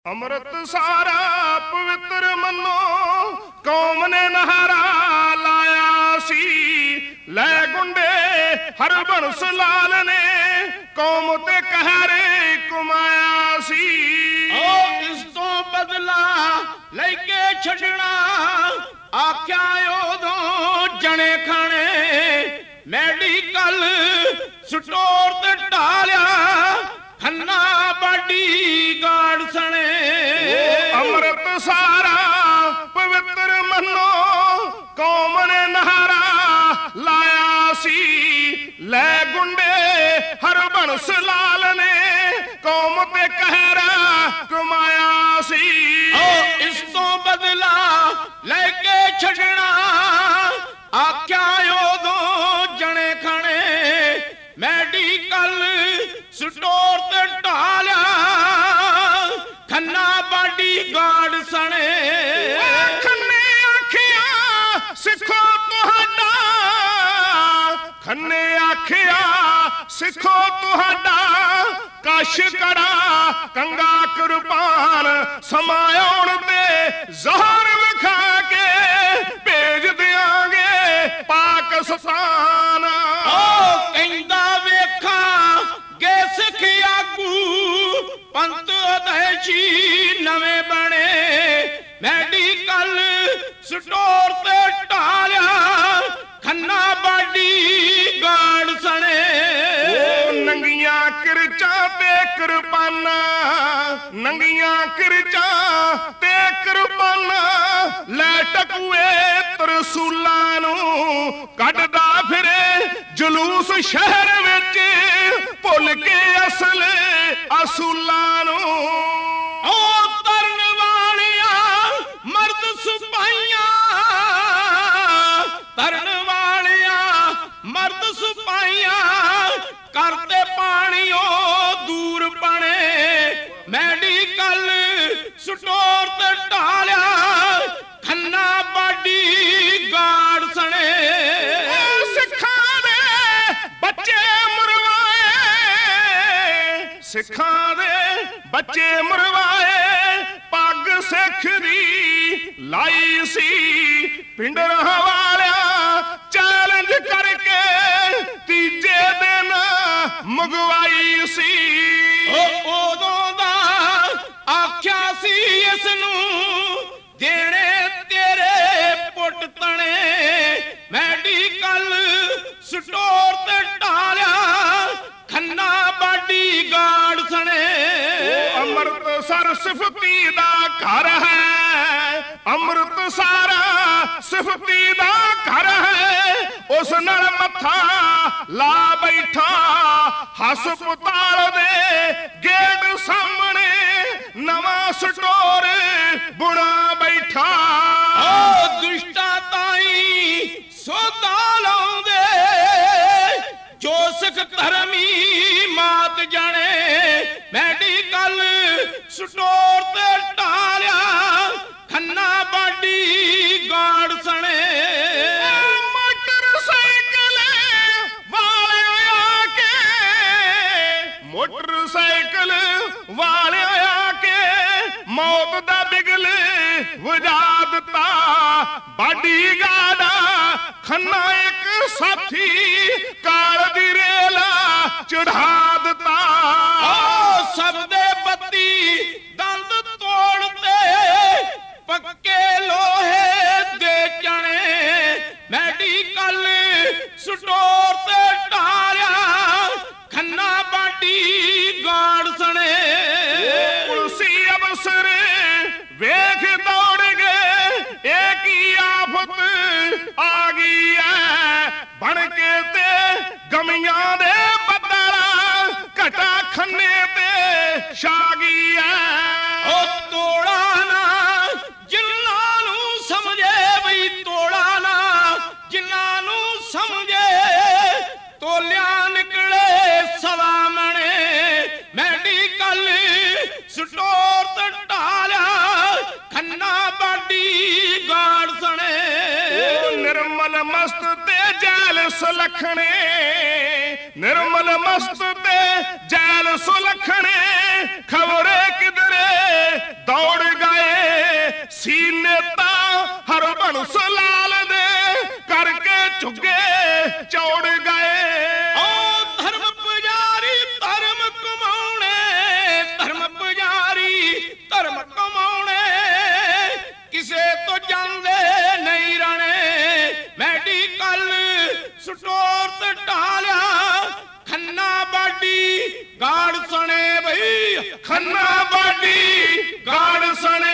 अमृत सारा पवित्र मनो कौम ने नहारा लाया सी लै गुंडे हरबंस लाल ने कौम ते कहरे कुमाया सी। इस तो बदला लेके छड़ना आख्या उदों जने खाने मेडिकल स्टोर ते टालिया खन्ना बाडी गाड़ सने। अमृत सारा पवित्र मनो कौम ने नहारा लाया सी लै गुंडे हरबंस लाल ने कौम ते कहरा कमाया सी। इस तो बदला लेके छड़ना आख्या उदों जने खाने मेडिकल स्टोर ते टालिया खन्ना बाडी गाड़ सने। खन्ने आखिया सिखो तुहाडा खन्ने आखिया सिखो तुहाडा कश कड़ा कंगा कुर्बान समाउण ते जहर विखा के भेज दियांगे पाकिस्तान। कहंदा वेखा गे सिख आगू पंत अदैशी नवे बने मेडिकल स्टोर ते टालिया खन्ना बाडी गाड़ सने। नंगिया किरचा ते कुर्बाना नंगिया किरचा ते कुर्बाना लै टकुए तरसूला नू कढदा फिरे जुलूस शहर विच भुल के असल असूला नू। तरन वालिया मर्द सिपाहियां तरन वालिया मर्द सिपाहियां करते पानियों दूर पने मेडिकल स्टोर ते टालिया खन्ना बाडी गाड़ सने। सिखा दे बच्चे मुरवाए सिखा दे बच्चे मुरवाए पग सिख दी लाई सी पिंडर वालिया चैलेंज करके तीजे दिन मुगवाई सी। उदों दा आख्या सी इसनू देने तेरे पुट तने मेडिकल स्टोर ते टालिया खन्ना बाडी गाड़ सने। अमृतसर सिफती दा घर है अमृत सारा सिफती दा घर है उस नाल मथा ला बैठा हस्पताल दे गेट सामने नवा स्टोर बुना बैठा। दुष्टा ताई सोदा लाउंदे जो सिख धर्मी मात जाने मेडिकल स्टोर ते टालिया खन्ना बाडी गाड़ सने। मोटरसाइकिल वाले आके मोटरसाइकिल वाले आके मौत दा बिगल वजा दिता बाडी गाड़ा खन्ना एक साथी काल दी रेला चढ़ा दिता। सब दे बत्ती दंद तोड़ते पक्के लोहे दे चने मेडिकल स्टोर ते टालिया खन्ना बाडी गाड़ सने। पुलसी अफसर वेख दौड़ गए एक ही आफत आ गई है बन के ते गमियां दे बदला घटा खन्ने ते छा गई है। तोड़ा ना जिन्हां नू समझे बई तोड़ा ना जिन्हां नू समझे तोलिया निकले सवा मने मेडिकल स्टोर ते टालिया खन्ना बाडी गाड़ सने। निर्मल मस्त ते जैल सुलखने निर्मल मस्त ते जैल सुलखने खबरे किधरे ਪੁਲਿਸ ਲਾਲ ਦੇ ਕਰਕੇ ਝੁੱਗੇ ਚੌੜ ਗਏ। ਓ ਧਰਮ ਪੁਜਾਰੀ ਧਰਮ ਕਮਾਉਣੇ, ਧਰਮ ਪੁਜਾਰੀ ਧਰਮ ਕਮਾਉਣੇ, ਕਿਸੇ ਤੋਂ ਜਾਂਦੇ ਨਹੀਂ ਰਹਿਣੇ। ਮੈਡੀਕਲ ਸਟੋਰ ਤੇ ਢਾਲਿਆ ਖੰਨਾ ਬਾਡੀ ਗਾੜ ਸਣੇ ਬਈ, ਖੰਨਾ ਬਾਡੀ ਗਾੜ ਸਣੇ